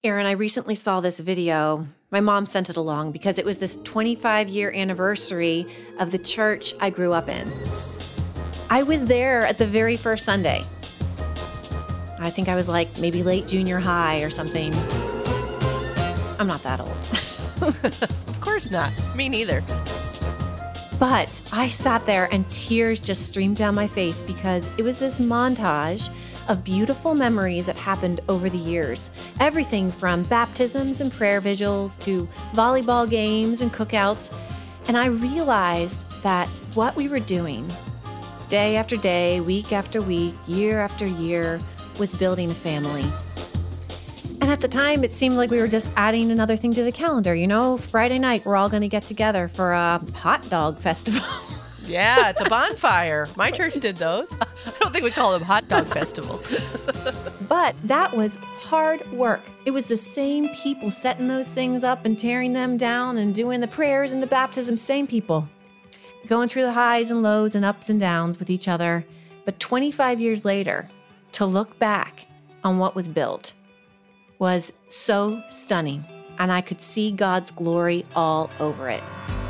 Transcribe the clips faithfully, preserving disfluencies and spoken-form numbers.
Aaron, I recently saw this video. My mom sent it along because it was this twenty-five year anniversary of the church I grew up in. I was there at the very first Sunday. I think I was like maybe late junior high or something. I'm not that old. Of course not. Me neither. But I sat there and tears just streamed down my face because it was this montage of beautiful memories that happened over the years. Everything from baptisms and prayer vigils to volleyball games and cookouts. And I realized that what we were doing day after day, week after week, year after year was building a family. And at the time, it seemed like we were just adding another thing to the calendar. You know, Friday night, we're all going to get together for a hot dog festival. Yeah, at the bonfire. My church did those. I don't think we call them hot dog festivals. But that was hard work. It was the same people setting those things up and tearing them down and doing the prayers and the baptism, same people. Going through the highs and lows and ups and downs with each other. But twenty-five years later, to look back on what was built was so stunning, and I could see God's glory all over it.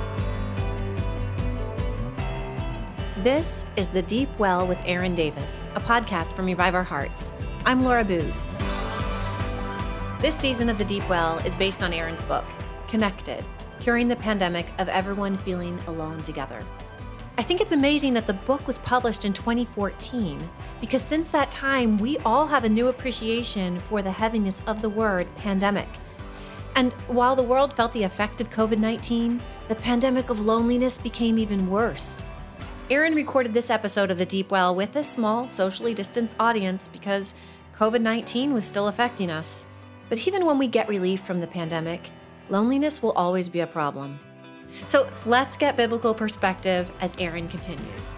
This is The Deep Well with Aaron Davis, a podcast from Revive Our Hearts. I'm Laura Booz. This season of The Deep Well is based on Aaron's book, Connected, Curing the Pandemic of Everyone Feeling Alone Together. I think it's amazing that the book was published in twenty fourteen, because since that time, we all have a new appreciation for the heaviness of the word pandemic. And while the world felt the effect of covid nineteen, the pandemic of loneliness became even worse. Aaron recorded this episode of The Deep Well with a small, socially distanced audience because covid nineteen was still affecting us. But even when we get relief from the pandemic, loneliness will always be a problem. So let's get biblical perspective as Aaron continues.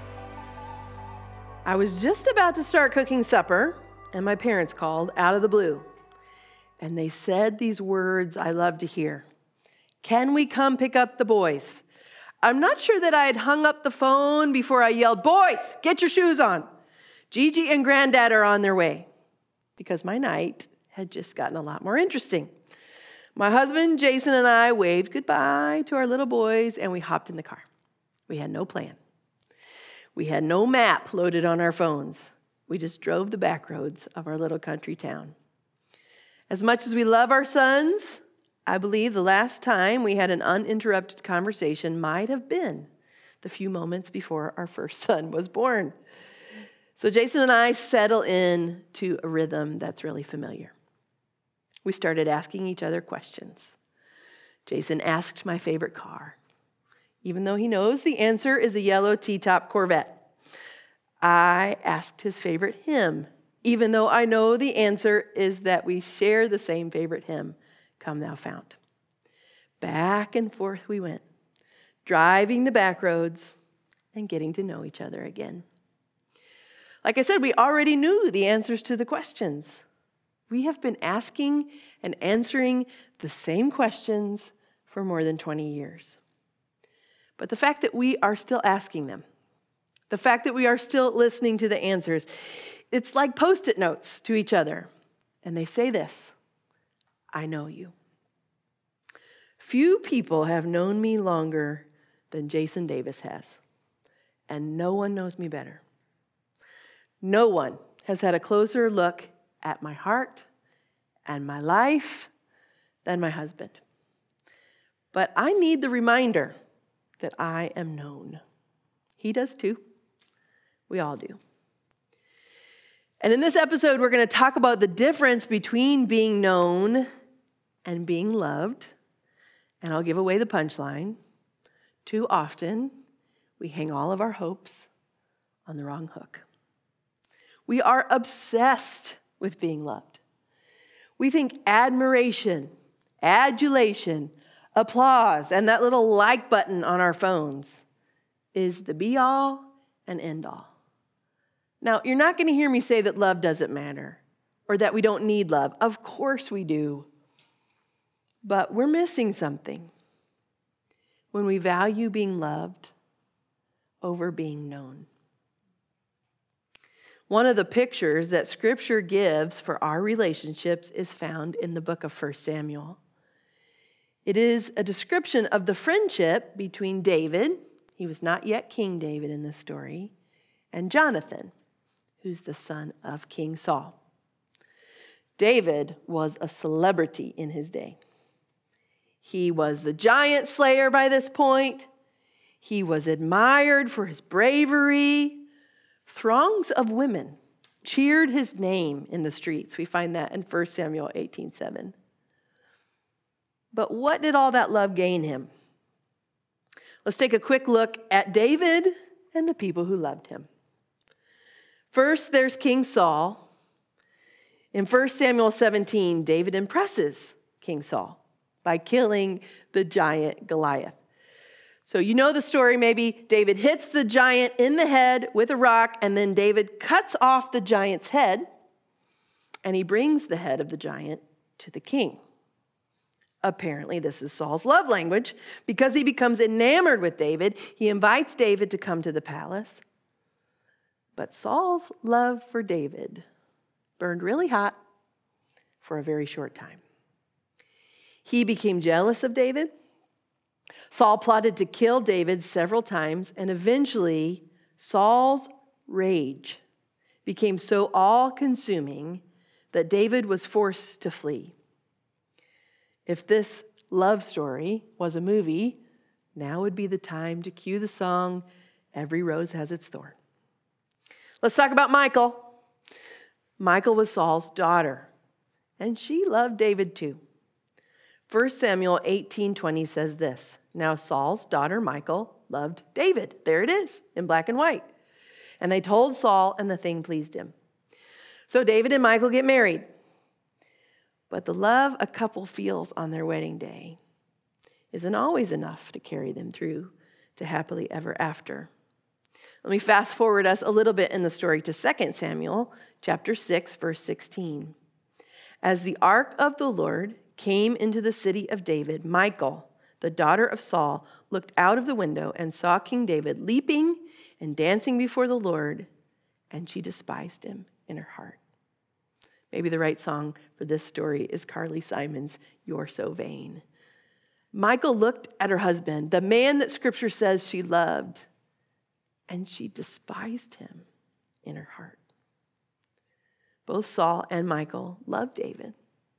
I was just about to start cooking supper, and my parents called out of the blue. And they said these words I love to hear. "Can we come pick up the boys?" I'm not sure that I had hung up the phone before I yelled, "Boys, get your shoes on. Gigi and Granddad are on their way." Because my night had just gotten a lot more interesting. My husband, Jason, and I waved goodbye to our little boys, and we hopped in the car. We had no plan. We had no map loaded on our phones. We just drove the back roads of our little country town. As much as we love our sons, I believe the last time we had an uninterrupted conversation might have been the few moments before our first son was born. So Jason and I settle in to a rhythm that's really familiar. We started asking each other questions. Jason asked my favorite car, even though he knows the answer is a yellow T-top Corvette. I asked his favorite hymn, even though I know the answer is that we share the same favorite hymn, Come Thou Fount. Back and forth we went, driving the back roads and getting to know each other again. Like I said, we already knew the answers to the questions. We have been asking and answering the same questions for more than twenty years. But the fact that we are still asking them, the fact that we are still listening to the answers, it's like Post-it notes to each other. And they say this, "I know you." Few people have known me longer than Jason Davis has, and no one knows me better. No one has had a closer look at my heart and my life than my husband. But I need the reminder that I am known. He does too. We all do. And in this episode, we're going to talk about the difference between being known and being loved. And I'll give away the punchline. Too often, we hang all of our hopes on the wrong hook. We are obsessed with being loved. We think admiration, adulation, applause, and that little like button on our phones is the be-all and end-all. Now, you're not going to hear me say that love doesn't matter or that we don't need love. Of course we do. But we're missing something when we value being loved over being known. One of the pictures that Scripture gives for our relationships is found in the book of First Samuel. It is a description of the friendship between David, he was not yet King David in this story, and Jonathan, who's the son of King Saul. David was a celebrity in his day. He was the giant slayer by this point. He was admired for his bravery. Throngs of women cheered his name in the streets. We find that in First Samuel eighteen seven. But what did all that love gain him? Let's take a quick look at David and the people who loved him. First, there's King Saul. In First Samuel seventeen, David impresses King Saul by killing the giant Goliath. So you know the story, maybe David hits the giant in the head with a rock, and then David cuts off the giant's head, and he brings the head of the giant to the king. Apparently, this is Saul's love language. Because he becomes enamored with David, he invites David to come to the palace. But Saul's love for David burned really hot for a very short time. He became jealous of David. Saul plotted to kill David several times, and eventually Saul's rage became so all-consuming that David was forced to flee. If this love story was a movie, now would be the time to cue the song, "Every Rose Has Its Thorn." Let's talk about Michal. Michal was Saul's daughter, and she loved David too. First Samuel eighteen twenty says this, "Now Saul's daughter Michal loved David." There it is, in black and white. "And they told Saul, and the thing pleased him." So David and Michal get married. But the love a couple feels on their wedding day isn't always enough to carry them through to happily ever after. Let me fast forward us a little bit in the story to Second Samuel chapter six, verse sixteen. "As the ark of the Lord came into the city of David, Michal, the daughter of Saul, looked out of the window and saw King David leaping and dancing before the Lord, and she despised him in her heart." Maybe the right song for this story is Carly Simon's "You're So Vain." Michal looked at her husband, the man that Scripture says she loved, and she despised him in her heart. Both Saul and Michal loved David.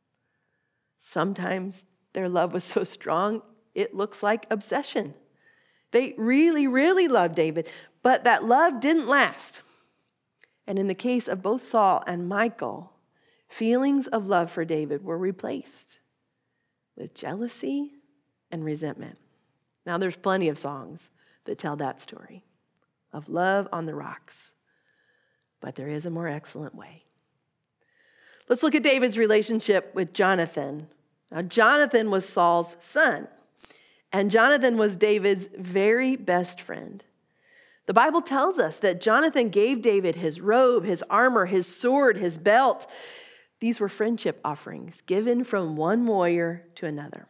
Sometimes their love was so strong, it looks like obsession. They really, really loved David, but that love didn't last. And in the case of both Saul and Michal, feelings of love for David were replaced with jealousy and resentment. Now, there's plenty of songs that tell that story of love on the rocks, but there is a more excellent way. Let's look at David's relationship with Jonathan. Now, Jonathan was Saul's son, and Jonathan was David's very best friend. The Bible tells us that Jonathan gave David his robe, his armor, his sword, his belt. These were friendship offerings given from one warrior to another.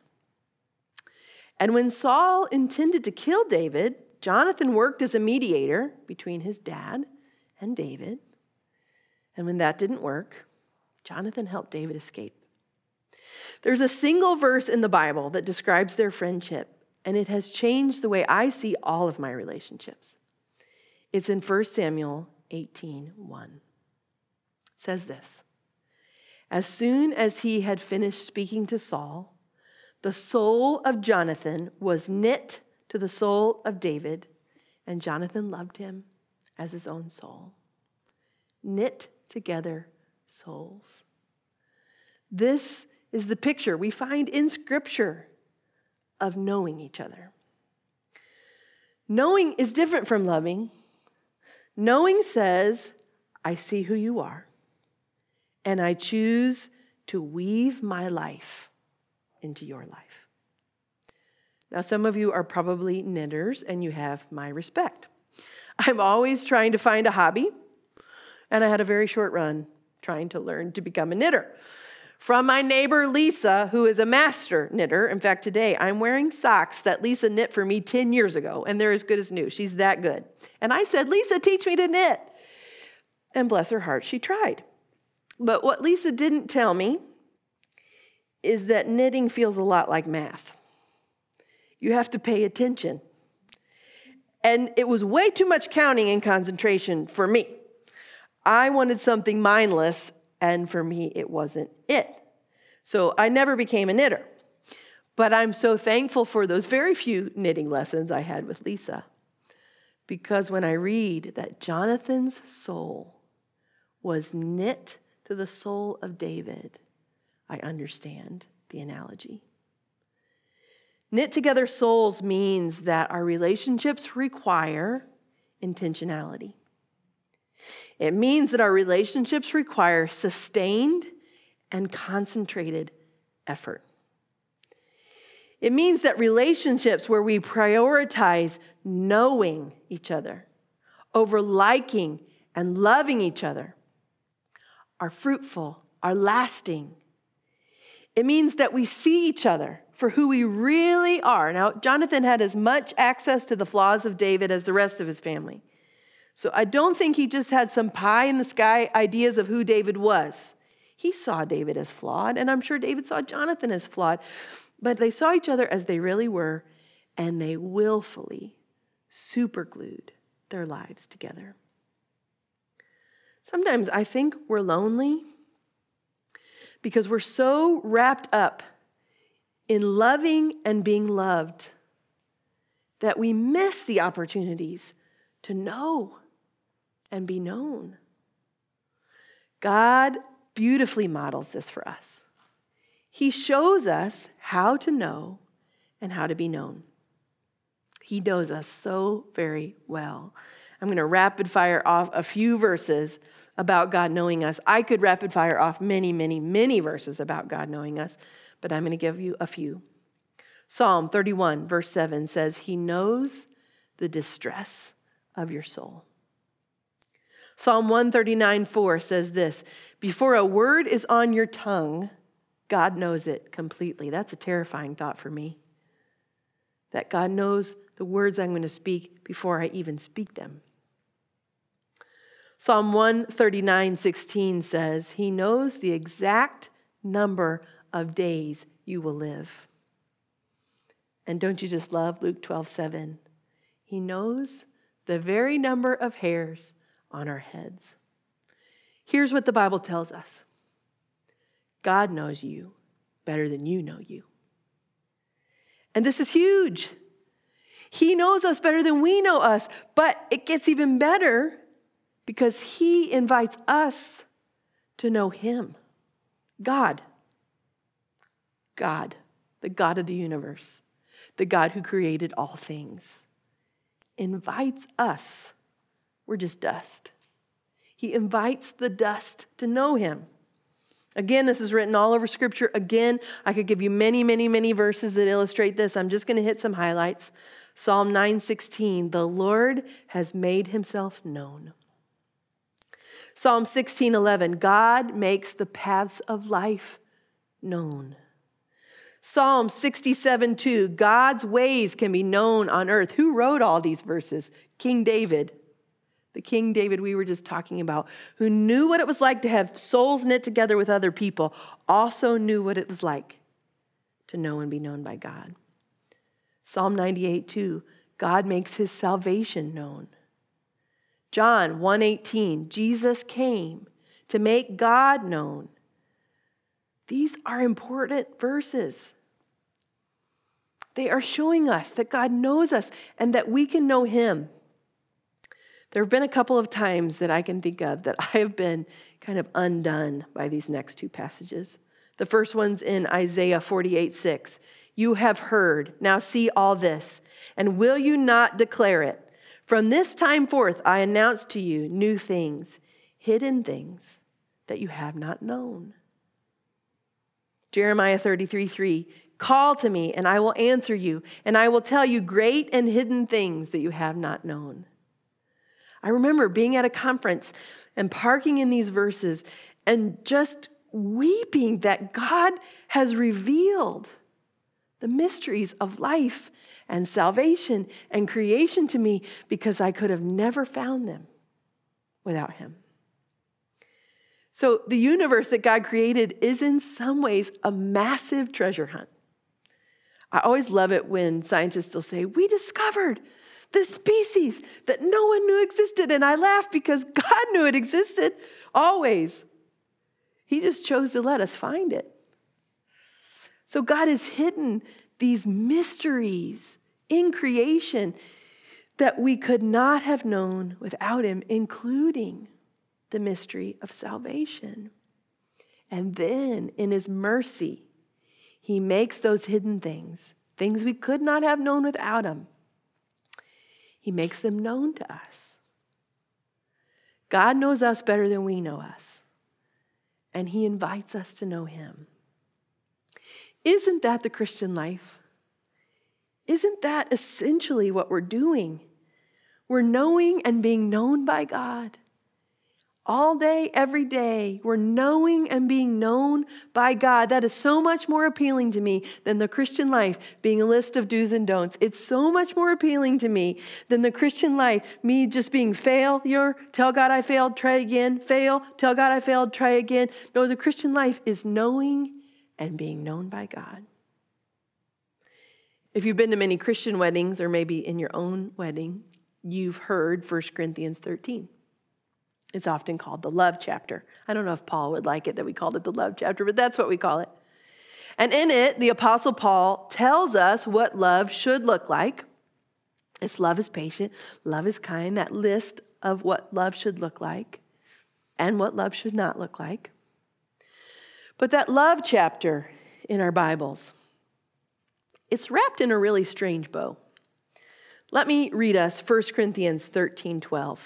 And when Saul intended to kill David, Jonathan worked as a mediator between his dad and David. And when that didn't work, Jonathan helped David escape. There's a single verse in the Bible that describes their friendship, and it has changed the way I see all of my relationships. It's in First Samuel eighteen one. It says this, "As soon as he had finished speaking to Saul, the soul of Jonathan was knit to the soul of David, and Jonathan loved him as his own soul." Knit together souls. This is the picture we find in Scripture of knowing each other. Knowing is different from loving. Knowing says, I see who you are, and I choose to weave my life into your life. Now, some of you are probably knitters, and you have my respect. I'm always trying to find a hobby, and I had a very short run trying to learn to become a knitter. From my neighbor, Lisa, who is a master knitter. In fact, today I'm wearing socks that Lisa knit for me ten years ago, and they're as good as new. She's that good. And I said, Lisa, teach me to knit. And bless her heart, she tried. But what Lisa didn't tell me is that knitting feels a lot like math. You have to pay attention. And it was way too much counting and concentration for me. I wanted something mindless, and for me, it wasn't it. So I never became a knitter. But I'm so thankful for those very few knitting lessons I had with Lisa. Because when I read that Jonathan's soul was knit to the soul of David, I understand the analogy. Knit together souls means that our relationships require intentionality. It means that our relationships require sustained and concentrated effort. It means that relationships where we prioritize knowing each other over liking and loving each other are fruitful, are lasting. It means that we see each other for who we really are. Now, Jonathan had as much access to the flaws of David as the rest of his family. So I don't think he just had some pie in the sky ideas of who David was. He saw David as flawed, and I'm sure David saw Jonathan as flawed. But they saw each other as they really were, and they willfully superglued their lives together. Sometimes I think we're lonely because we're so wrapped up in loving and being loved that we miss the opportunities to know and be known. God beautifully models this for us. He shows us how to know and how to be known. He knows us so very well. I'm going to rapid fire off a few verses about God knowing us. I could rapid fire off many, many, many verses about God knowing us, but I'm going to give you a few. Psalm thirty-one, verse seven says, He knows the distress of your soul. Psalm one thirty-nine, four says this, Before a word is on your tongue, God knows it completely. That's a terrifying thought for me. That God knows the words I'm going to speak before I even speak them. Psalm one thirty-nine, sixteen says, He knows the exact number of days you will live. And don't you just love Luke twelve, seven? He knows the very number of hairs on our heads. Here's what the Bible tells us. God knows you better than you know you. And this is huge. He knows us better than we know us, but it gets even better because He invites us to know Him. God. God, the God of the universe, the God who created all things, invites us. We're just dust. He invites the dust to know Him. Again, this is written all over Scripture. Again, I could give you many, many, many verses that illustrate this. I'm just going to hit some highlights. Psalm nine sixteen, the Lord has made Himself known. Psalm sixteen eleven, God makes the paths of life known. Psalm sixty-seven two, God's ways can be known on earth. Who wrote all these verses? King David. The King David we were just talking about, who knew what it was like to have souls knit together with other people, also knew what it was like to know and be known by God. Psalm ninety-eight two, God makes His salvation known. John one eighteen, Jesus came to make God known. These are important verses. They are showing us that God knows us and that we can know Him. There have been a couple of times that I can think of that I have been kind of undone by these next two passages. The first one's in Isaiah forty-eight six. You have heard, now see all this, and will you not declare it? From this time forth I announce to you new things, hidden things that you have not known. Jeremiah thirty-three three. Call to me, and I will answer you, and I will tell you great and hidden things that you have not known. I remember being at a conference and parking in these verses and just weeping that God has revealed the mysteries of life and salvation and creation to me because I could have never found them without Him. So the universe that God created is in some ways a massive treasure hunt. I always love it when scientists will say, we discovered this species that no one knew existed. And I laugh because God knew it existed always. He just chose to let us find it. So God has hidden these mysteries in creation that we could not have known without him, including the mystery of salvation. And then in his mercy, he makes those hidden things, things we could not have known without him, he makes them known to us. God knows us better than we know us, and he invites us to know him. Isn't that the Christian life? Isn't that essentially what we're doing? We're knowing and being known by God. All day, every day, we're knowing and being known by God. That is so much more appealing to me than the Christian life being a list of do's and don'ts. It's so much more appealing to me than the Christian life, me just being failure, tell God I failed, try again, fail, tell God I failed, try again. No, the Christian life is knowing and being known by God. If you've been to many Christian weddings, or maybe in your own wedding, you've heard First Corinthians thirteen. It's often called the love chapter. I don't know if Paul would like it that we called it the love chapter, but that's what we call it. And in it, the Apostle Paul tells us what love should look like. It's love is patient, love is kind, that list of what love should look like and what love should not look like. But that love chapter in our Bibles, it's wrapped in a really strange bow. Let me read us First Corinthians thirteen twelve.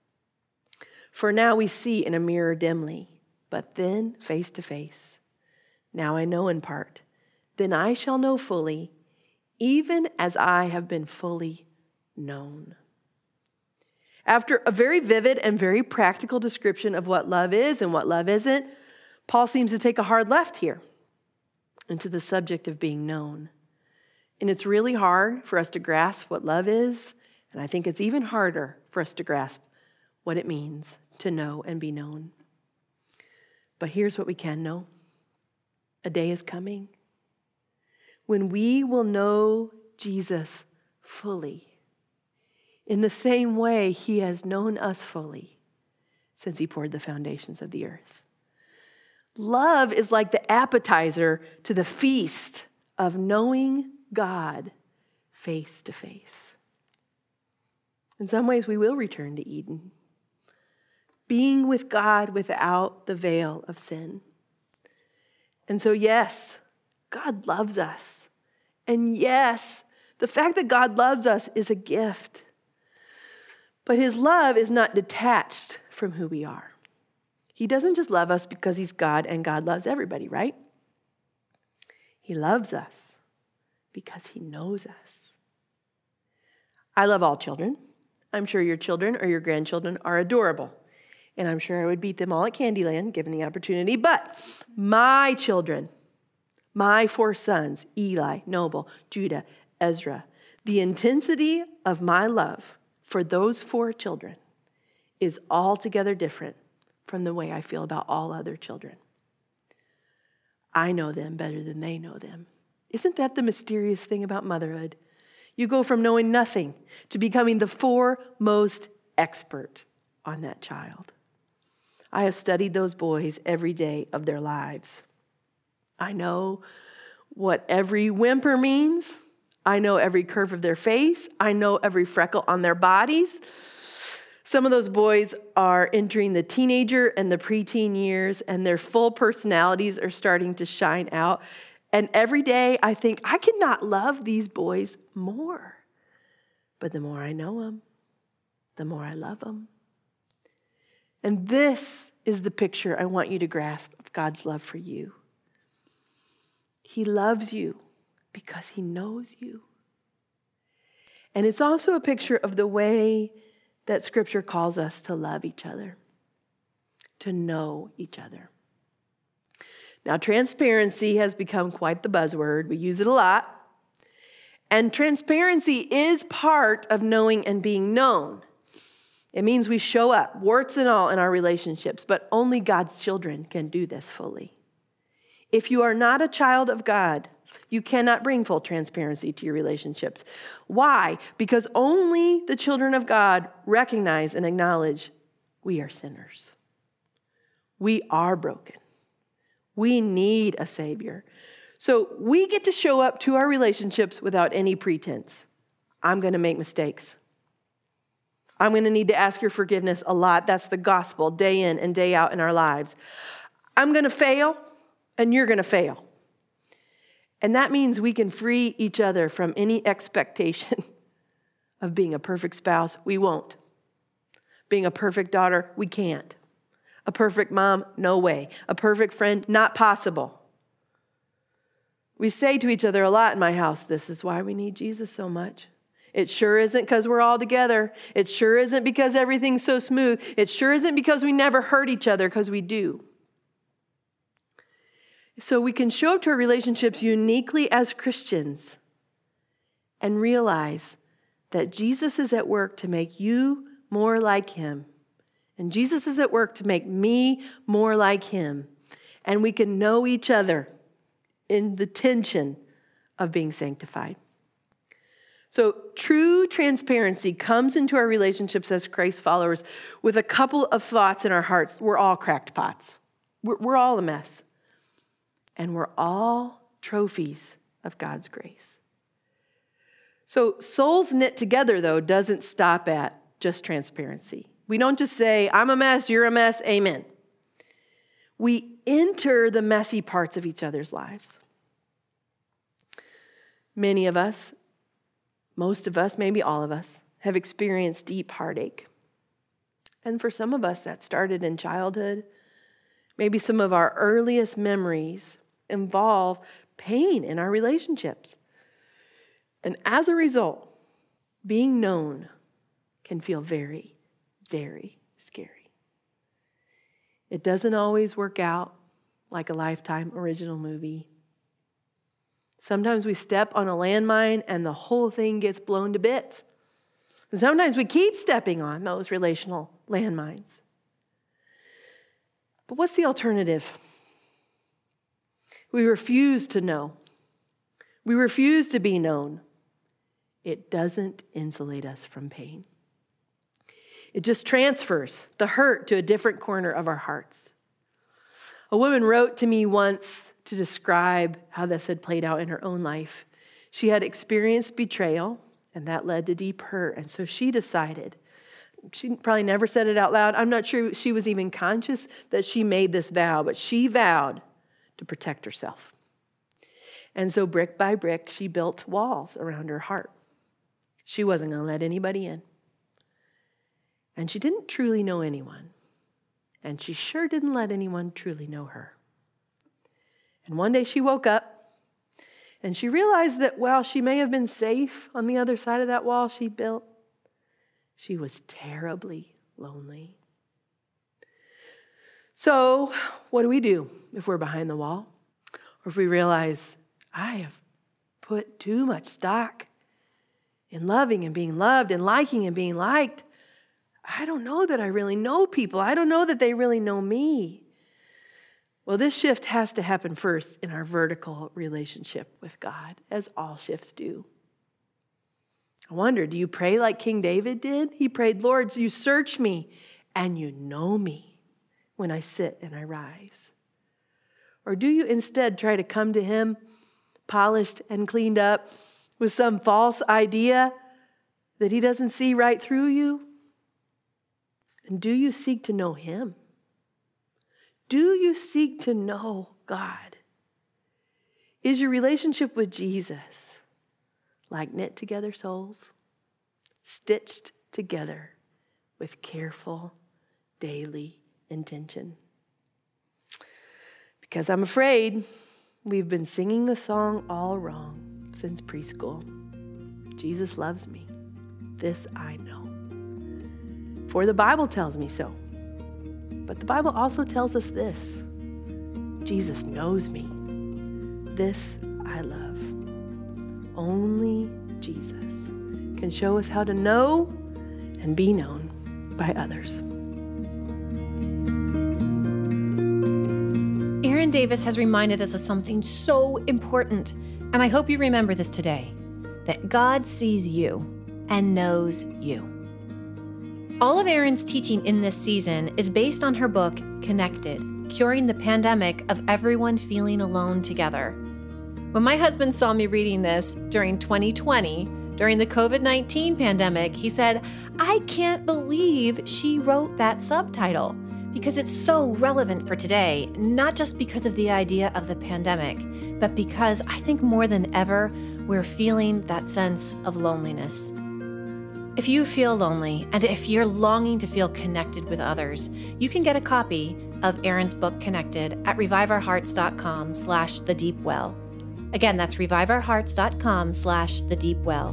For now we see in a mirror dimly, but then face to face. Now I know in part, then I shall know fully, even as I have been fully known. After a very vivid and very practical description of what love is and what love isn't, Paul seems to take a hard left here into the subject of being known. And it's really hard for us to grasp what love is, and I think it's even harder for us to grasp what it means to know and be known. But here's what we can know. A day is coming when we will know Jesus fully in the same way he has known us fully since he poured the foundations of the earth. Love is like the appetizer to the feast of knowing God face to face. In some ways, we will return to Eden, being with God without the veil of sin. And so, yes, God loves us. And yes, the fact that God loves us is a gift. But his love is not detached from who we are. He doesn't just love us because he's God and God loves everybody, right? He loves us because he knows us. I love all children. I'm sure your children or your grandchildren are adorable. And I'm sure I would beat them all at Candyland, given the opportunity. But my children, my four sons, Eli, Noble, Judah, Ezra, the intensity of my love for those four children is altogether different from the way I feel about all other children. I know them better than they know them. Isn't that the mysterious thing about motherhood? You go from knowing nothing to becoming the foremost expert on that child. I have studied those boys every day of their lives. I know what every whimper means. I know every curve of their face. I know every freckle on their bodies. Some of those boys are entering the teenager and the preteen years, and their full personalities are starting to shine out. And every day I think, I cannot love these boys more. But the more I know them, the more I love them. And this is the picture I want you to grasp of God's love for you. He loves you because he knows you. And it's also a picture of the way that Scripture calls us to love each other, to know each other. Now, transparency has become quite the buzzword. We use it a lot. And transparency is part of knowing and being known. It means we show up, warts and all, in our relationships, but only God's children can do this fully. If you are not a child of God, you cannot bring full transparency to your relationships. Why? Because only the children of God recognize and acknowledge we are sinners. We are broken. We need a Savior. So we get to show up to our relationships without any pretense. I'm going to make mistakes. I'm going to need to ask your forgiveness a lot. That's the gospel, day in and day out in our lives. I'm going to fail, and you're going to fail. And that means we can free each other from any expectation of being a perfect spouse. We won't. Being a perfect daughter, we can't. A perfect mom, no way. A perfect friend, not possible. We say to each other a lot in my house, this is why we need Jesus so much. It sure isn't because we're all together. It sure isn't because everything's so smooth. It sure isn't because we never hurt each other, because we do. So we can show up to our relationships uniquely as Christians and realize that Jesus is at work to make you more like him. And Jesus is at work to make me more like him. And we can know each other in the tension of being sanctified. So true transparency comes into our relationships as Christ followers with a couple of thoughts in our hearts. We're all cracked pots. We're, we're all a mess. And we're all trophies of God's grace. So souls knit together, though, doesn't stop at just transparency. We don't just say, I'm a mess, you're a mess, amen. We enter the messy parts of each other's lives. Many of us, most of us, maybe all of us, have experienced deep heartache. And for some of us, that started in childhood. Maybe some of our earliest memories involve pain in our relationships. And as a result, being known can feel very, very scary. It doesn't always work out like a Lifetime original movie. Sometimes we step on a landmine and the whole thing gets blown to bits. And sometimes we keep stepping on those relational landmines. But what's the alternative? We refuse to know. We refuse to be known. It doesn't insulate us from pain. It just transfers the hurt to a different corner of our hearts. A woman wrote to me once to describe how this had played out in her own life. She had experienced betrayal, and that led to deep hurt. And so she decided, she probably never said it out loud. I'm not sure she was even conscious that she made this vow, but she vowed to protect herself. And so brick by brick, she built walls around her heart. She wasn't going to let anybody in. And she didn't truly know anyone. And she sure didn't let anyone truly know her. And one day she woke up and she realized that while she may have been safe on the other side of that wall she built, she was terribly lonely. So what do we do if we're behind the wall? Or if we realize, I have put too much stock in loving and being loved and liking and being liked. I don't know that I really know people. I don't know that they really know me. Well, this shift has to happen first in our vertical relationship with God, as all shifts do. I wonder, do you pray like King David did? He prayed, Lord, you search me and you know me when I sit and I rise. Or do you instead try to come to him polished and cleaned up with some false idea that he doesn't see right through you? And do you seek to know him? Do you seek to know God? Is your relationship with Jesus like knit together souls, stitched together with careful daily intention? Because I'm afraid we've been singing the song all wrong since preschool. Jesus loves me. This I know. For the Bible tells me so. But the Bible also tells us this. Jesus knows me. This I love. Only Jesus can show us how to know and be known. by others. Erin Davis has reminded us of something so important, and I hope you remember this today, that God sees you and knows you. All of Erin's teaching in this season is based on her book, Connected, Curing the Pandemic of Everyone Feeling Alone Together. When my husband saw me reading this during twenty twenty, during the covid nineteen pandemic, he said, "I can't believe she wrote that subtitle," because it's so relevant for today, not just because of the idea of the pandemic, but because I think more than ever, we're feeling that sense of loneliness. If you feel lonely, and if you're longing to feel connected with others, you can get a copy of Erin's book, Connected, at reviveourhearts.com slash the deep well. Again, that's reviveourhearts.com slash the deep well.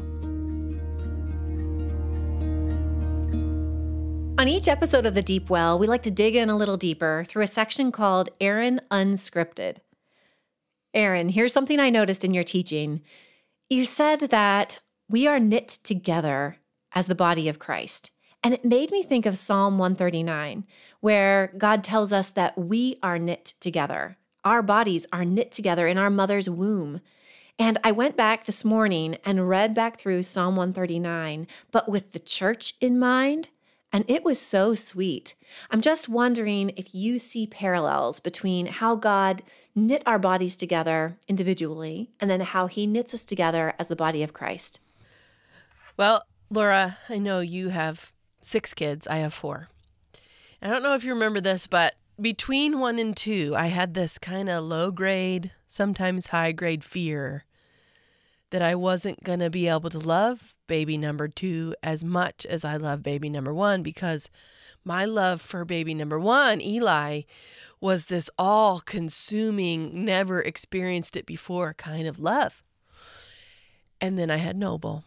On each episode of The Deep Well, we like to dig in a little deeper through a section called Erin Unscripted. Erin, here's something I noticed in your teaching. You said that we are knit together as the body of Christ. And it made me think of Psalm one thirty-nine, where God tells us that we are knit together. Our bodies are knit together in our mother's womb. And I went back this morning and read back through Psalm one thirty-nine, but with the church in mind, and it was so sweet. I'm just wondering if you see parallels between how God knit our bodies together individually and then how he knits us together as the body of Christ. Well, Laura, I know you have six kids. I have four. I don't know if you remember this, but between one and two, I had this kind of low grade, sometimes high grade fear that I wasn't going to be able to love baby number two as much as I love baby number one, because my love for baby number one, Eli, was this all-consuming, never experienced it before kind of love. And then I had Noble.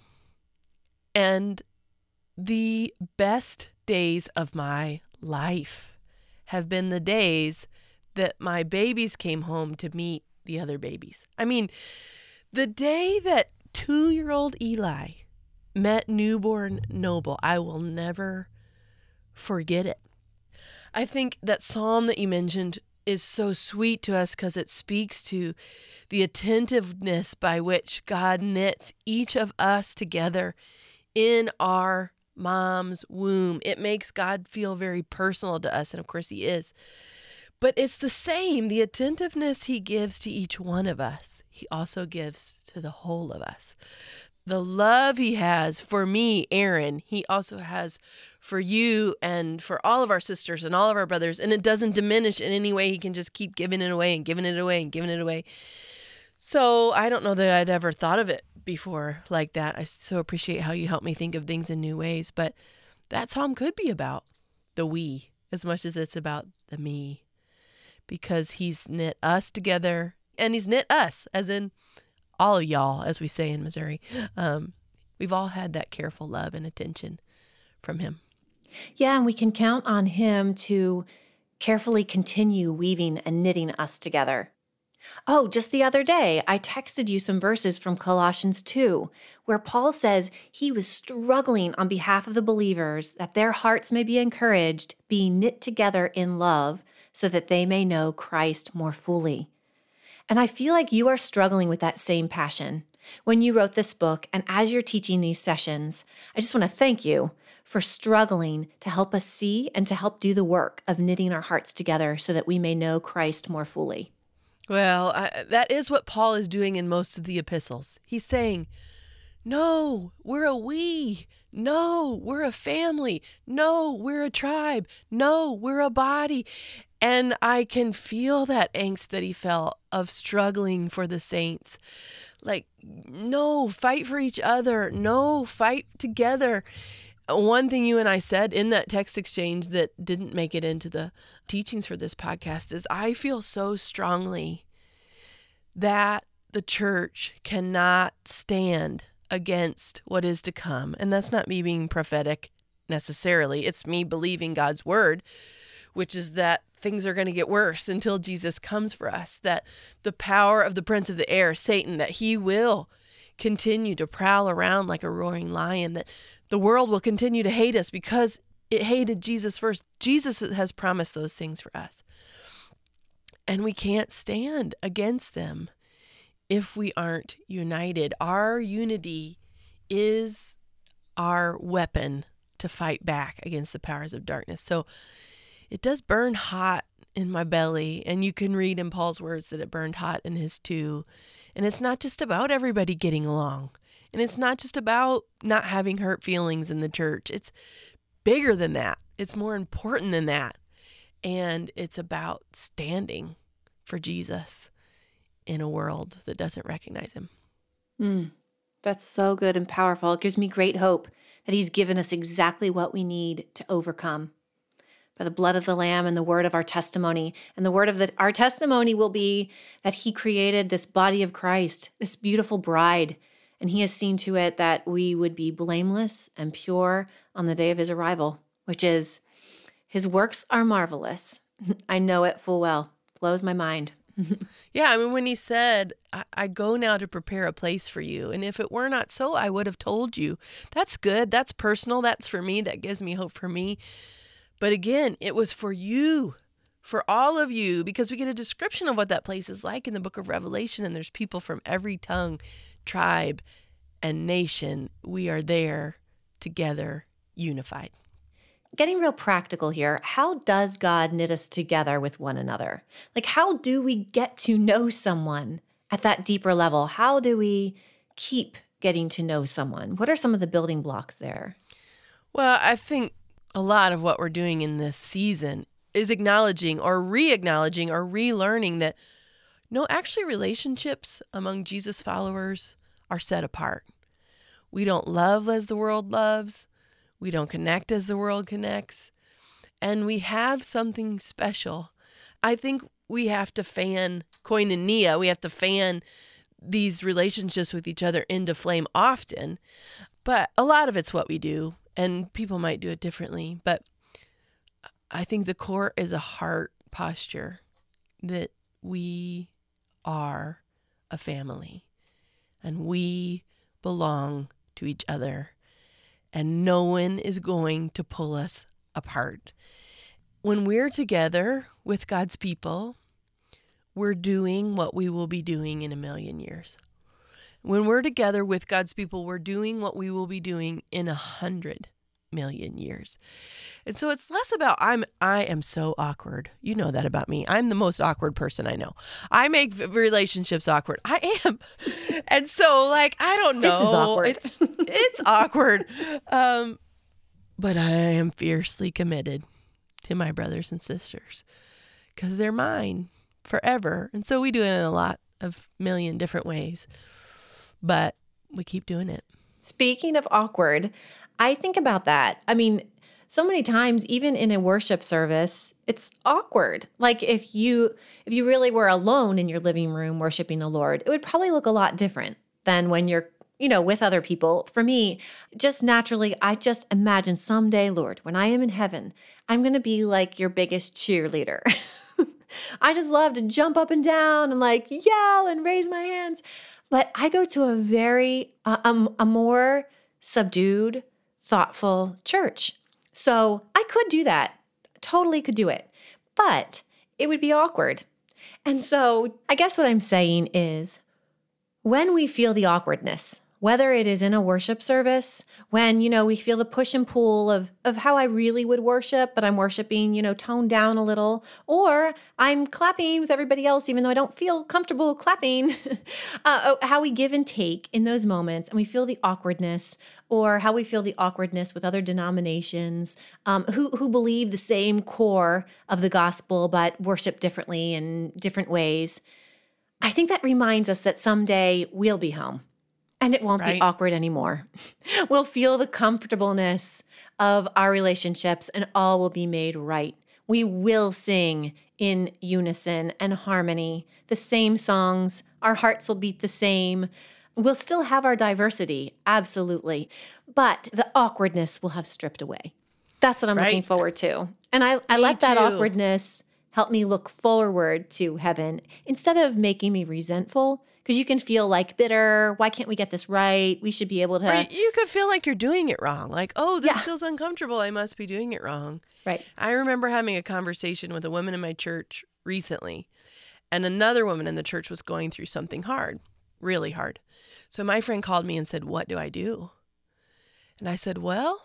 And the best days of my life have been the days that my babies came home to meet the other babies. I mean, the day that two-year-old Eli met newborn Noble, I will never forget it. I think that psalm that you mentioned is so sweet to us because it speaks to the attentiveness by which God knits each of us together in our mom's womb. It makes God feel very personal to us, and of course he is. But it's the same, the attentiveness he gives to each one of us, he also gives to the whole of us. The love he has for me, Erin, he also has for you and for all of our sisters and all of our brothers. And it doesn't diminish in any way. He can just keep giving it away and giving it away and giving it away. So I don't know that I'd ever thought of it before like that. I so appreciate how you help me think of things in new ways. But that psalm could be about the we as much as it's about the me, because he's knit us together, and he's knit us, as in all of y'all, as we say in Missouri. Um, we've all had that careful love and attention from him. Yeah, and we can count on him to carefully continue weaving and knitting us together. Oh, just the other day, I texted you some verses from Colossians two, where Paul says he was struggling on behalf of the believers that their hearts may be encouraged, being knit together in love, so that they may know Christ more fully. And I feel like you are struggling with that same passion when you wrote this book, and as you're teaching these sessions. I just want to thank you for struggling to help us see and to help do the work of knitting our hearts together so that we may know Christ more fully. Well, I, that is what Paul is doing in most of the epistles. He's saying, no, we're a we. No, we're a family. No, we're a tribe. No, we're a body. And I can feel that angst that he felt of struggling for the saints. Like, no, fight for each other. No, fight together. One thing you and I said in that text exchange that didn't make it into the teachings for this podcast is I feel so strongly that the church cannot stand against what is to come. And that's not me being prophetic necessarily. It's me believing God's word, which is that things are going to get worse until Jesus comes for us, that the power of the prince of the air, Satan, that he will continue to prowl around like a roaring lion, that the world will continue to hate us because it hated Jesus first. Jesus has promised those things for us. And we can't stand against them if we aren't united. Our unity is our weapon to fight back against the powers of darkness. So it does burn hot in my belly. And you can read in Paul's words that it burned hot in his too. And it's not just about everybody getting along. And it's not just about not having hurt feelings in the church. It's bigger than that. It's more important than that. And it's about standing for Jesus in a world that doesn't recognize him. Mm, that's so good and powerful. It gives me great hope that he's given us exactly what we need to overcome. By the blood of the Lamb and the word of our testimony. And the word of the, our testimony will be that he created this body of Christ, this beautiful bride. And he has seen to it that we would be blameless and pure on the day of his arrival, which is, his works are marvelous. I know it full well. Blows my mind. Yeah, I mean, when he said, I-, I go now to prepare a place for you. And if it were not so, I would have told you. That's good. That's personal. That's for me. That gives me hope for me. But again, it was for you, for all of you, because we get a description of what that place is like in the book of Revelation. And there's people from every tongue, tribe, and nation. We are there together, unified. Getting real practical here, how does God knit us together with one another? Like, how do we get to know someone at that deeper level? How do we keep getting to know someone? What are some of the building blocks there? Well, I think a lot of what we're doing in this season is acknowledging or re-acknowledging or relearning that, no, actually relationships among Jesus followers are set apart. We don't love as the world loves. We don't connect as the world connects. And we have something special. I think we have to fan koinonia. We have to fan these relationships with each other into flame often. But a lot of it's what we do. And people might do it differently. But I think the core is a heart posture that we are a family. And we belong to each other. And no one is going to pull us apart. When we're together with God's people, we're doing what we will be doing in a million years. When we're together with God's people, we're doing what we will be doing in a hundred million years. And so it's less about I'm I am so awkward. You know that about me. I'm the most awkward person I know. I make relationships awkward. I am. And so like I don't know. This is awkward. It's, it's awkward. Um but I am fiercely committed to my brothers and sisters because they're mine forever. And so we do it in a lot of million different ways. But we keep doing it. Speaking of awkward, I think about that. I mean, so many times, even in a worship service, it's awkward. Like if you if you really were alone in your living room worshiping the Lord, it would probably look a lot different than when you're, you know, with other people. For me, just naturally, I just imagine someday, Lord, when I am in heaven, I'm going to be like your biggest cheerleader. I just love to jump up and down and like yell and raise my hands. But I go to a very, uh, um, a more subdued, thoughtful church. So I could do that. Totally could do it. But it would be awkward. And so I guess what I'm saying is when we feel the awkwardness, whether it is in a worship service, when, you know, we feel the push and pull of, of how I really would worship, but I'm worshiping, you know, toned down a little, or I'm clapping with everybody else, even though I don't feel comfortable clapping, uh, how we give and take in those moments, and we feel the awkwardness, or how we feel the awkwardness with other denominations um, who, who believe the same core of the gospel, but worship differently in different ways. I think that reminds us that someday we'll be home. And it won't right. be awkward anymore. We'll feel the comfortableness of our relationships and all will be made right. We will sing in unison and harmony, the same songs. Our hearts will beat the same. We'll still have our diversity, absolutely. But the awkwardness will have stripped away. That's what I'm right. looking forward to. And I, I let that too. awkwardness help me look forward to heaven instead of making me resentful, Because you can feel like bitter. Why can't we get this right? We should be able to. Or you could feel like you're doing it wrong. Like, oh, this Yeah. feels uncomfortable. I must be doing it wrong. Right. I remember having a conversation with a woman in my church recently, and another woman in the church was going through something hard, really hard. So my friend called me and said, what do I do? And I said, well,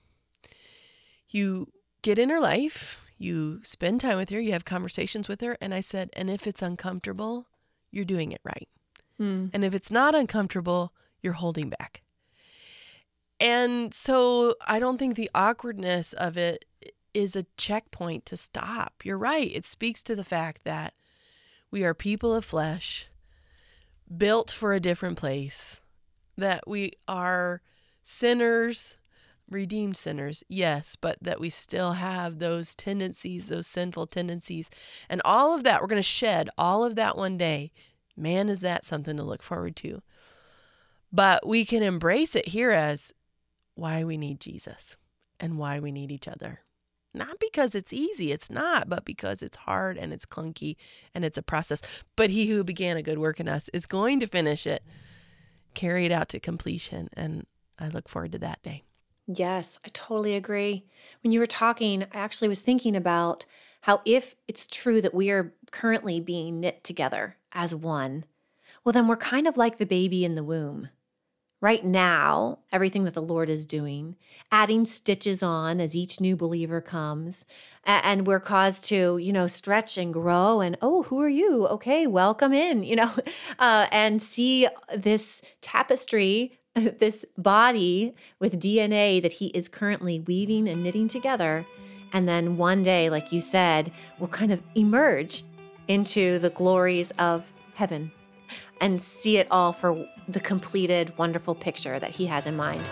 you get in her life, you spend time with her, you have conversations with her. And I said, and if it's uncomfortable, you're doing it right. Mm. And if it's not uncomfortable, you're holding back. And so I don't think the awkwardness of it is a checkpoint to stop. You're right. It speaks to the fact that we are people of flesh, built for a different place, that we are sinners, redeemed sinners, yes, but that we still have those tendencies, those sinful tendencies. And all of that, we're going to shed all of that one day. Man, is that something to look forward to. But we can embrace it here as why we need Jesus and why we need each other. Not because it's easy, it's not, but because it's hard and it's clunky and it's a process. But he who began a good work in us is going to finish it, carry it out to completion. And I look forward to that day. Yes, I totally agree. When you were talking, I actually was thinking about how if it's true that we are currently being knit together as one, well, then we're kind of like the baby in the womb. Right now, everything that the Lord is doing, adding stitches on as each new believer comes, and we're caused to, you know, stretch and grow and, oh, who are you? Okay, welcome in, you know, uh, and see this tapestry, this body with D N A that he is currently weaving and knitting together. And then one day, like you said, we'll kind of emerge into the glories of heaven and see it all for the completed, wonderful picture that he has in mind.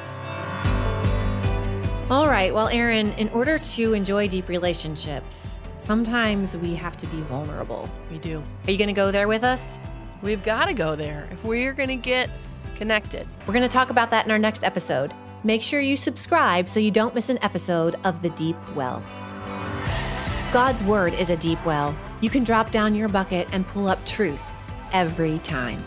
All right, well, Aaron, in order to enjoy deep relationships, sometimes we have to be vulnerable. We do. Are you going to go there with us? We've got to go there if we're going to get connected. We're going to talk about that in our next episode. Make sure you subscribe so you don't miss an episode of The Deep Well. God's Word is a deep well. You can drop down your bucket and pull up truth every time.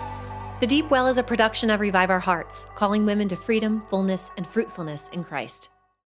The Deep Well is a production of Revive Our Hearts, calling women to freedom, fullness, and fruitfulness in Christ.